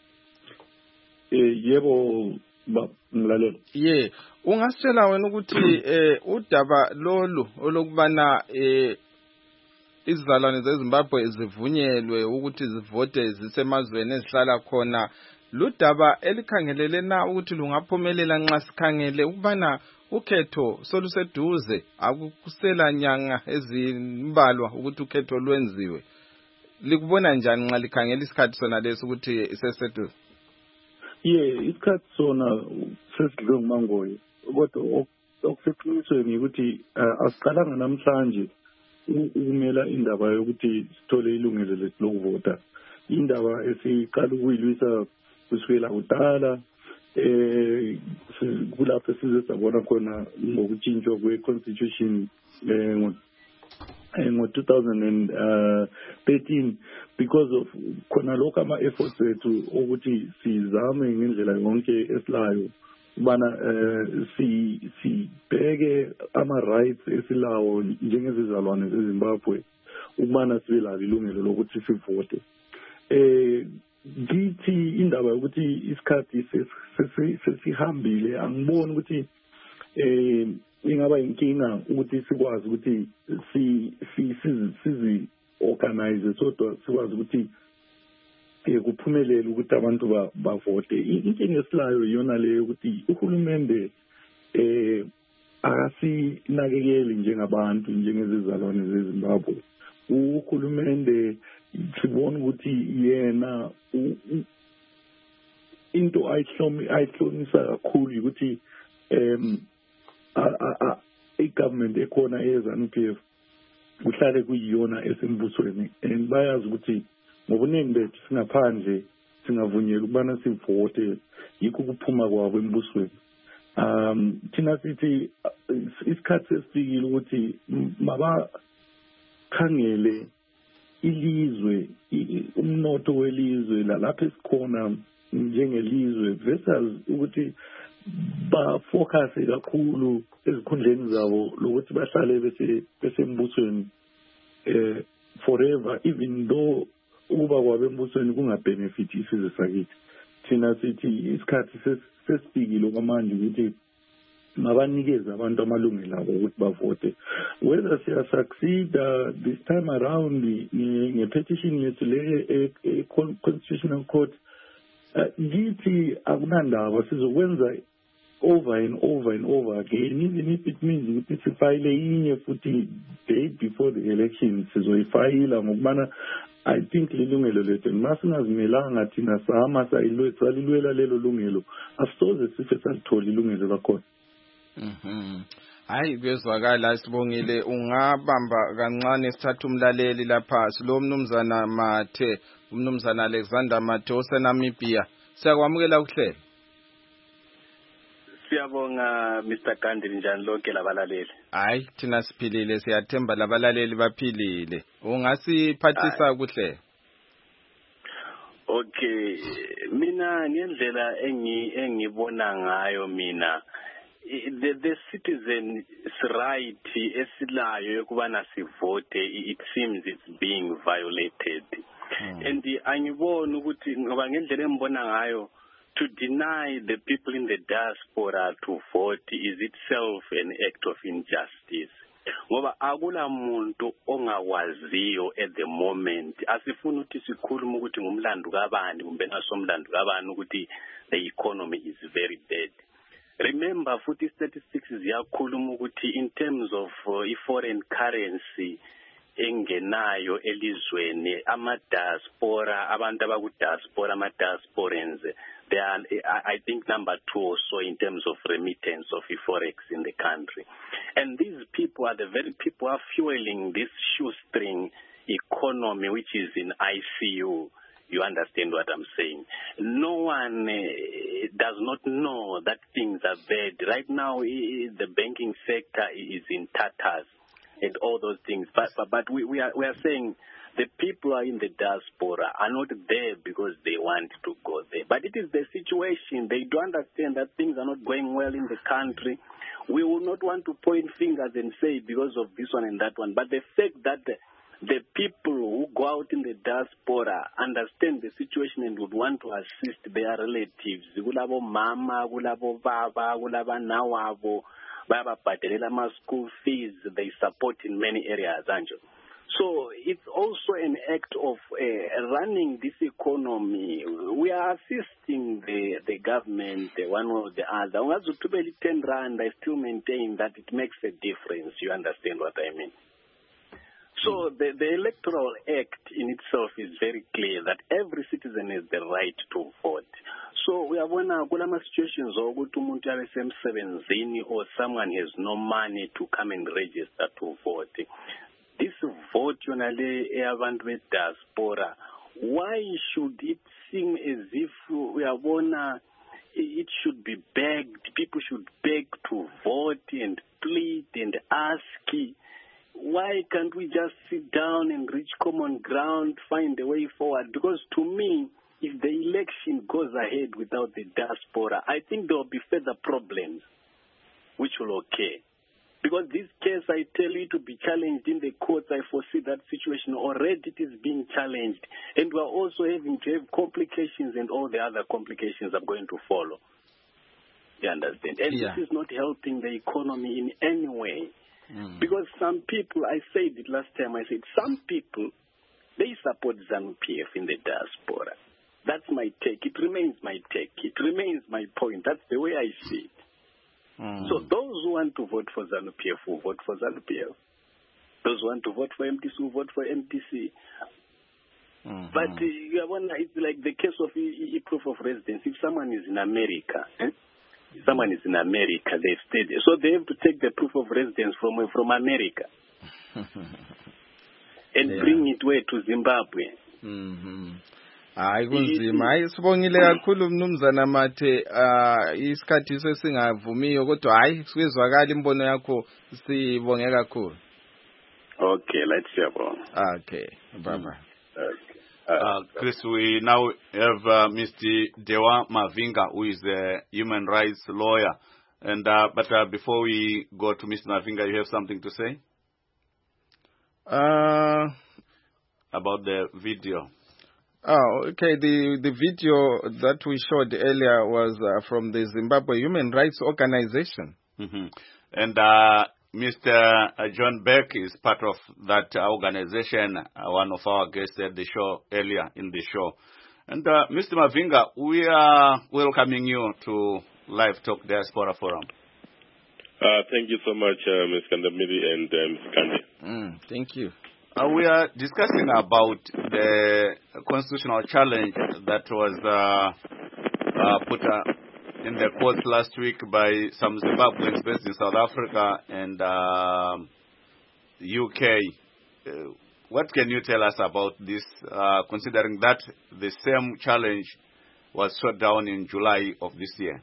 Yebo mlaleli. Ye, ungasitshela wena ukuthi udaba lolu olokubana izizalwane zeZimbabwe zivunyelwe ukuthi zivote zisemazweni ezihlala khona, ludaba elikhangelele na ukuthi lungaphumelela nxa sikhangele ukubana ukhetho soluseduze, akusela nyanga ezimbalwa ukuthi ukhetho lwenziwe? Likubona njani nxa likhangela isikhathi sona leso ukuthi seseduze? Isikhathi sona sesidlule ngumangoye, kodwa okuseqinisweni ukuthi asiqalanga namhlanje ukumela indaba yokuthi sithole ilungelo lethu lokuvota. Indaba esiqala ukuyilwisa kusukela kudala, kulapho size sabona khona ngokutshintshwa kwe-constitution ngo-2013 because of khona lokho ama-efforts ethu ukuthi sizame ngendlela yonke esilayo ubana sibheke ama-rights esilawo njengezizalwane zeZimbabwe ukubana sibe lalo ilungelo lokuthi sivote. Ngithi indaba yokuthi isikhathi sesihambile, angiboni ukuthi ingaba inkinga ukuthi sikwazi ukuthi sizi-organize sodwa sikwazi ukuthi kuphumelele ukuthi abantu bavote. Inkinga esilayo iyona leyo ukuthi uhulumende akasinakekeli njengabantu, njengezizalwane zeZimbabwe. Uhulumende sibona ukuthi yena into ayihlomisa kakhulu ukuthi i-government ekhona eyeZANU-PF kuhlale kuyiyona esembusweni, and bayazi ukuthi ngobuningi bethu singaphandle singavunyelwa ukubana sivote, yikho kuphuma kwabo embusweni. Thina sithi isikhathi sesifikile ukuthi mabakhangele ilizwe, umnotho welizwe lapho esikhona njengelizwe, versus ukuthi bafocuse kakhulu ezikhundleni zabo lokuthi bahlale besembusweni forever, even though ukuba kwabo embusweni kungabenefit isizwe sakithi. Thina sithi isikhathi sesifikile kwamanje ukuthi singabanikeza abantu amalungelo abo ukuthi bavote. Whether siya succeed this time around nge-petition yethu le Constitutional Court, yithi akunandaba sizokwenza over and over and over again, even if it means ukuthi sifayile inye futhi day before the election sizoyifayila ngokubana I think lilungelo lethu masingazimelanga thina sama salilwela lelo lungelo asisoze sife salithola ilungelo lakhona. Hayi kuyezwakala Sibongile, ungabamba kancane sithatha umlaleli lapha silo mnumzana Mathe, umnumzana Alexander Mathe oseNamibia. Siyakwamukela ukuhlela. Siyabonga Mr. Gandhi, njani lonke labalaleli? Hayi thina siphilile, siyathemba labalaleli baphilile. Ungasiphathisa ukuhlela? Okay, mina ngendlela engibona ngayo mina the citizens right esilayo yokubana sivote, it seems it's being violated. And angibona ukuthi ngoba ngendlela engibona ngayo, to deny the people in the diaspora to vote is itself an act of injustice. Ngoba akula muntu ongawaziyo at the moment, asifuna ukuthi sikhuluma ukuthi ngumlando kabani kumbe nasomlando kabani ukuthi the economy is very bad. Remember futhi statistics ziyakhuluma ukuthi in terms of foreign currency engenayo elizweni, ama-diaspora, abantu abaku-diaspora, ama-diasporans, they are, I think, number 2 or so in terms of remittance of forex in the country. And these people are the very people who are fueling this shoestring economy, which is in ICU. You understand what I'm saying? No one does not know that things are bad. Right now, the banking sector is in tatters and all those things. But we are saying the people are in the diaspora are not there because they want to go there. But it is the situation. They do understand that things are not going well in the country. We will not want to point fingers and say because of this one and that one. But the fact that the people who go out in the diaspora understand the situation and would want to assist their relatives. Kulabo mama, kulabo baba, kulabo nawabo, baba batalela ma school fees. They support in many areas, Anjo. So it's also an act of running this economy. We are assisting the government, one or the other. To be 10 rand, I still maintain that it makes a difference. You understand what I mean? So the Electoral Act in itself is very clear that every citizen has the right to vote. So we have one situations or someone has no money to come and register to vote. This vote with diaspora, why should it seem as if we are it should be begged, people should beg to vote and plead and ask? Why can't we just sit down and reach common ground, find a way forward? Because to me, if the election goes ahead without the diaspora, I think there will be further problems which will occur. Because this case, I tell you, to be challenged in the courts, I foresee that situation already it is being challenged. And we are also having to have complications, and all the other complications are going to follow. You understand? And this is not helping the economy in any way. Because some people, I said it last time, I said some people, they support ZANU-PF in the diaspora. That's my take. It remains my take. It remains my point. That's the way I see it. So those who want to vote for ZANU-PF will vote for ZANU-PF. Those who want to vote for MTC will vote for MTC. But it's like the case of proof of residence. If someone is in America, someone is in America, they've stayed there. So they have to take the proof of residence from America and bring it way to Zimbabwe. Hayi kunzima. Hayi Sibongile kakhulu mnumzana Mathe, isikhathi sesingavumiyo kodwa hayi sikwezwakala imbono yakho, sibonge kakhulu. Okay, let's hear about. Okay, bye-bye. Chris, we now have Mr. Dewa Mavinga, who is a human rights lawyer. And but before we go to Mr. Mavinga, you have something to say about the video? Oh, okay. The video that we showed earlier was from the Zimbabwe Human Rights Organization. Mm-hmm. And Mr. John Beck is part of that organization, one of our guests at the show earlier in the show. And Mr. Mavinga, we are welcoming you to Live Talk Diaspora Forum. Thank you so much, Ms. Kandamiri and Ms. Kandi. Thank you. We are discussing about the constitutional challenge that was put in the court last week by some Zimbabweans based in South Africa and UK. What can you tell us about this, considering that the same challenge was shot down in July of this year?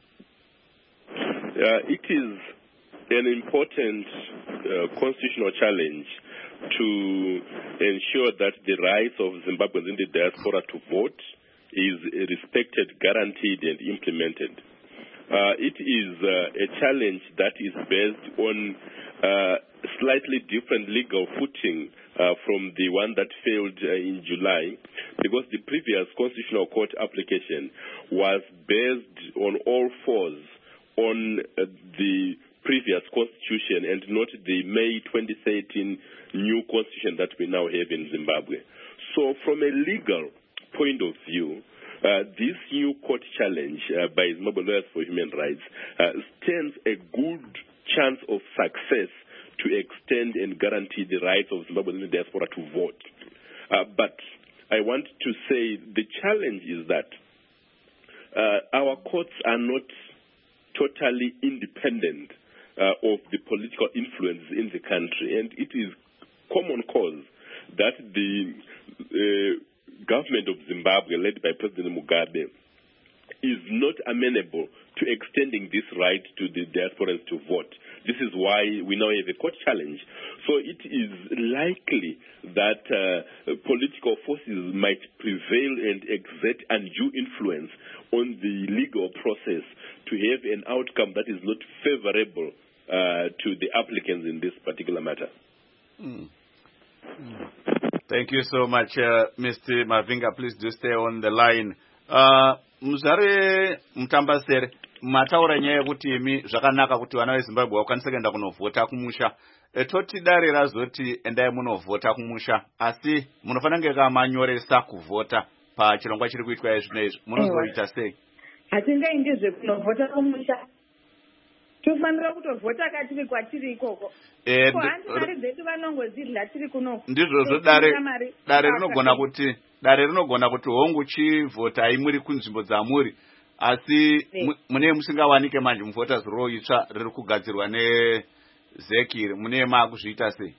It is an important constitutional challenge to ensure that the rights of Zimbabweans in the diaspora to vote is respected, guaranteed, and implemented. It is a challenge that is based on slightly different legal footing from the one that failed in July, because the previous Constitutional Court application was based on all fours on the previous constitution and not the May 2013 new constitution that we now have in Zimbabwe. So from a legal point of view, this new court challenge by Zimbabwe Lawyers for Human Rights stands a good chance of success to extend and guarantee the rights of Zimbabweans in the diaspora to vote. But I want to say the challenge is that our courts are not totally independent of the political influence in the country, and it is common cause that the government of Zimbabwe, led by President Mugabe, is not amenable to extending this right to the diasporans to vote. This is why we now have a court challenge. So it is likely that political forces might prevail and exert undue influence on the legal process to have an outcome that is not favorable to the applicants in this particular matter. Thank you so much, Mr. Mavinga. Please do stay on the line. Muzare Mutambasere, mataura nyaya yekuti imi zvakanaka kuti vana veZimbabwe vakwanise kuenda kunovhota kumusha. Toti dare razoti endai munovhota kumusha, asi munofanira kunge kamanyoresa kuvhota pachirongwa chiri kuitwa izvino izvi. Munozoita sei? Hatingaendi zvekunovhota kumusha. Tofanira kutovhota katiri kwatiri ikoko. Handi mari dzedu vanongodzidla tiri kuno. Ndizvozvo dare rinogona kuti hongu chivhotai muri kunzvimbo dzamuri, asi mune musingawanike manje muvhota zuro itsva riri kugadzirwa nezekiri, mune makuzviita sei?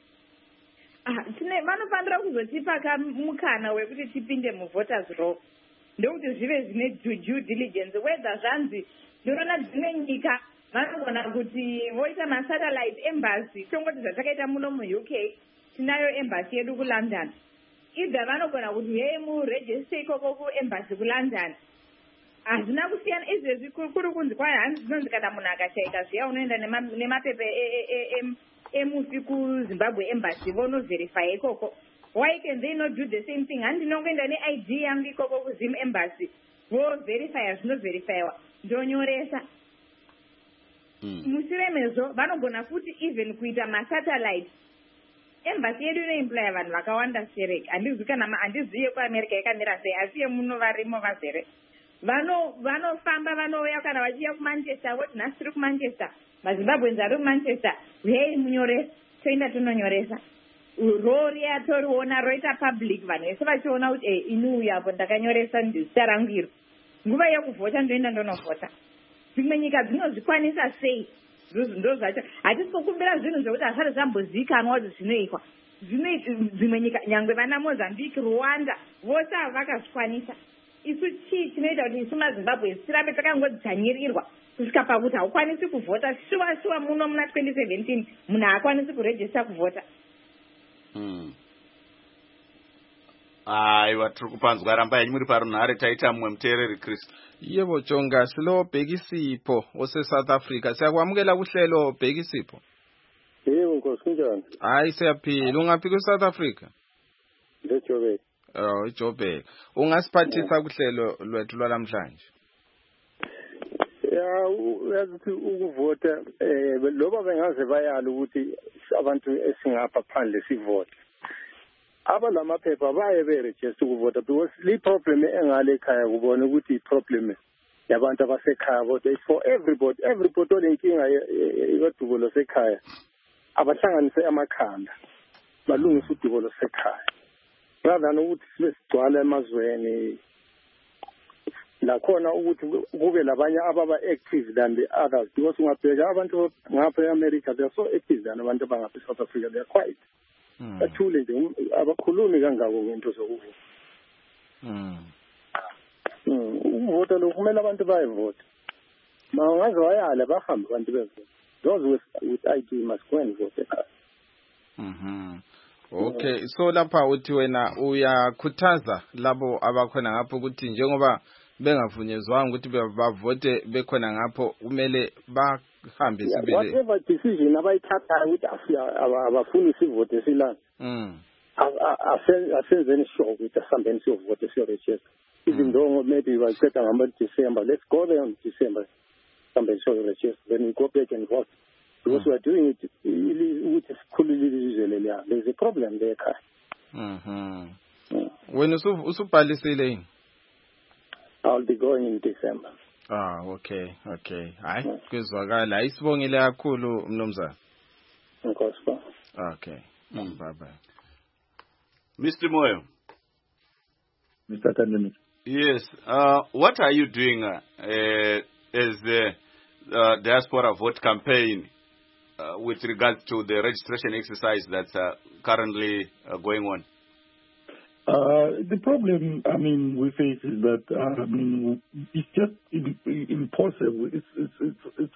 Vanofanira kuzotipa mukana wekuti tipinde muvhoters row ndokuti zvive zvine due diligence. Whether zvanzi ndinoona dzimwe nyika vanogona kuti voita masatellite embassy, tongoti zvatakaita muno muUK tinayo embassy yedu kuLondon. Either vanogona kuti hei muregister ikoko kuembassy kuLondon. Hazvina kusiyana izvezvi kuri kunzi kwayo hanzi dzinonzi kana munhu akashaika zviya unoenda nemapepa emufi kuZimbabwe embassy vonoverify ikoko. Why can they not do the same thing? Handi ndinongoenda neID yangu ikoko kuZim embassy voverifya zvinoverifywa ndonyoresa. Mushure mezvo vanogona futi even kuita masatellite. Embassy yedu inoemploya vanhu vakawanda sereka. Handizivi kuAmerica yakamira sei, asi yemuno varimo vazere. Vanofamba vanouya kana vachiya kuManchester, voti nhasi tiri kuManchester, maZimbabweans ari kuManchester, uyai munyoresa, toenda tononyoresa. Rori yatoriona roita public, vanhu vese vachiona kuti ini apo ndakanyoresa zita rangu iro. Nguva yekuvhota ndoenda ndonovhota. Dzimwe nyika dzinozvikwanisa sei? Ndo zvacho hatisi kukumbira zvinhu zvekuti hazvati zvambozivikanwa kuti zvinoitwa. Dzimwe nyika nyangwe vana Mozambique, Rwanda vose havakazvikwanisa. Isu chii chinoita kuti isu maZimbabwe tirambe takangodzanyirirwa kusvika pakuti haukwanisi kuvhota? Shuwa muno muna 2017 munhu haakwanisi kurejista kuvhota. Aiwa, tiri kupanzwa, rambai muri parunhare, taita mumwe muteereri Kristu. Yebo Jonga, silo Bhekisipho ose-South Africa. Siyakwamukela kuhlelo Bhekisipho. Yebo Nkosi, njani? Hayi siyaphila. Ungaphi ku-South Africa? Ejoburg. Ejoburg. Ungasiphathisa kuhlelo lwethu lwalamhlanje? ya uyazi ukuvota loba bengaze bayala ukuthi abantu esingapha phandle sivote abalamaphepha baye beregister ukuvota because le problem engale ekhaya kubona ukuthi iproblem yabantu abasekhaya kodwa it's for everybody olenkinga yodubo losekhaya abahlanganise amakhanda balungise udubo losekhaya rather than ukuthi sibe sigcwala emazweni lakhona ukuthi kube labanye ababa active than the others because ungabheka abantu ngapha eAmerica they are so active than abantu abangapha eSouth Africa they are quiet bathule nje abakhulumi kangako into zokuvuka ukuvota lo kumele abantu bayevota mangaze wayala bahambe abantu bevota those with ID must go and vote okay so lapha uthi wena uyakhuthaza labo abakhona ngapho ukuthi njengoba bengavunyezwanga ukuthi bavote bekhona ngapho kumele bahambe sibili whatever decision abayithathayo ukuthi abafuni sivote silana asenzeni sure ukuthi asambeni siyovote siyoregister even though maybe baqeda ngama-December let's go there on December somebody siyoregister then we go back and vote because we are doing it ukuthi sikhulule ilizwe leliya there's a problem there ekhaya wena usubhalisile yini? I'll be going in December. Okay. Hayi, kuzwakala. Isibongile kakhulu mnumzana. Inkosi. Okay. Bye. Mr. Moyo. Mr. Tandemi. Yes. What are you doing as the diaspora vote campaign with regards to the registration exercise that's currently going on? The problem, we face is that, it's just impossible. It's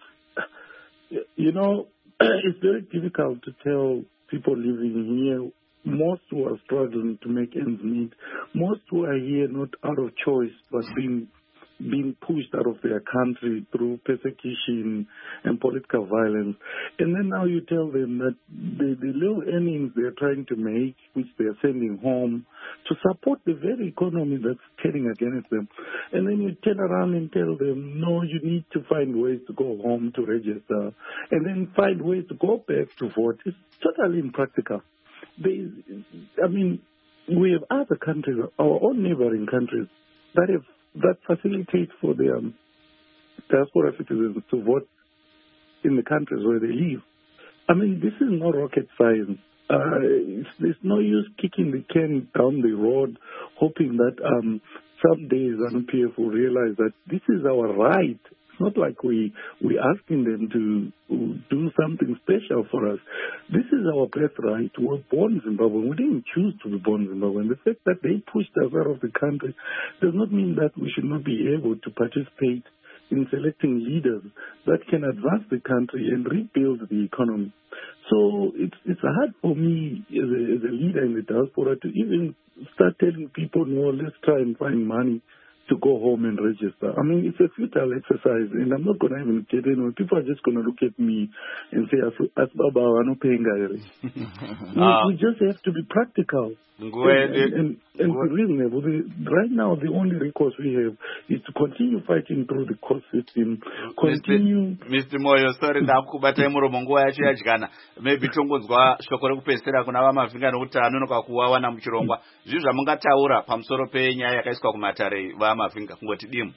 it's very difficult to tell people living here, most who are struggling to make ends meet, most who are here not out of choice, but being pushed out of their country through persecution and political violence. And then now you tell them that the little earnings they're trying to make, which they're sending home, to support the very economy that's turning against them. And then you turn around and tell them, no, you need to find ways to go home to register, and then find ways to go back to vote. It's totally impractical. We have other countries, our own neighboring countries, that facilitate for their diaspora citizens to vote in the countries where they live. This is not rocket science. There's no use kicking the can down the road, hoping that someday ZANU-PF will realize that this is our right. It's not like we're asking them to do something special for us. This is our birthright. We're born Zimbabwean. We didn't choose to be born Zimbabwean. The fact that they pushed us out of the country does not mean that we should not be able to participate in selecting leaders that can advance the country and rebuild the economy. So it's hard for me as a leader in the diaspora to even start telling people, no, let's try and find money to go home and register. It's a futile exercise, and I'm not going to even get in. People are just going to look at me and say, Baba, we're not paying we just have to be practical and reasonable. Right now, the only recourse we have is to continue fighting through the court system, continue... Mr. Moyo, sorry, ndakubata muromo nguva yacho yadyana. Maybe tongodzwa shoko rekupedzisira kuna vamavhinga nokuti anonoka kuwawa namuchirongwa. Zvinhu zvamungataura pamusoro penyaya yakaiswa kumatare vamavhinga kungoti dimu.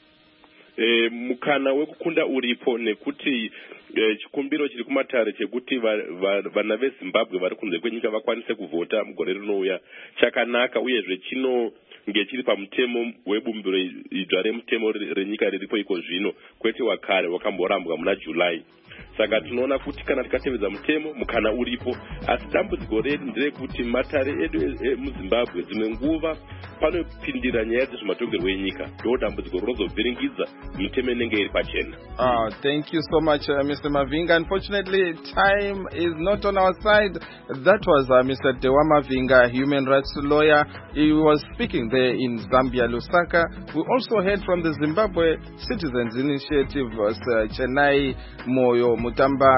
Mukana wekukunda uripo nekuti chikumbiro chiri kumatare chekuti vana veZimbabwe vari kunze kwenyika vakwanise kuvhota mugore rinouya chakanaka uyezve chinonge chiri pamutemo webumbiro idzva remutemo renyika riripo iko zvino kwete wakare wakamborambwa muna July. Saka tinoona kuti kana tikatevedza mutemo mukana uripo, asi dambudziko redu nderekuti matare edu muZimbabwe dzimwe nguva panopindira nyaya dzezvematongerwo enyika, ndo dambudziko rinozovhiringidza mitemo inenge iri pachena. Thank you so much, Mr. Mavinga. Unfortunately, time is not on our side. That was Mr. Dewa Mavinga, human rights lawyer. He was speaking there in Zambia, Lusaka. We also heard from the Zimbabwe Citizens Initiative, Chennai Moyo Mutamba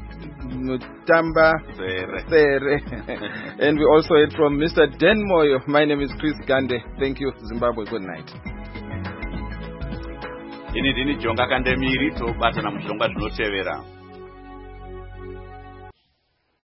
Sere. And we also heard from Mr. Den Moyo. My name is Chris Gande. Thank you, Zimbabwe. Good night. ini ndini Jonga Kandemiri, tobatana muzvirongwa zvinotevera.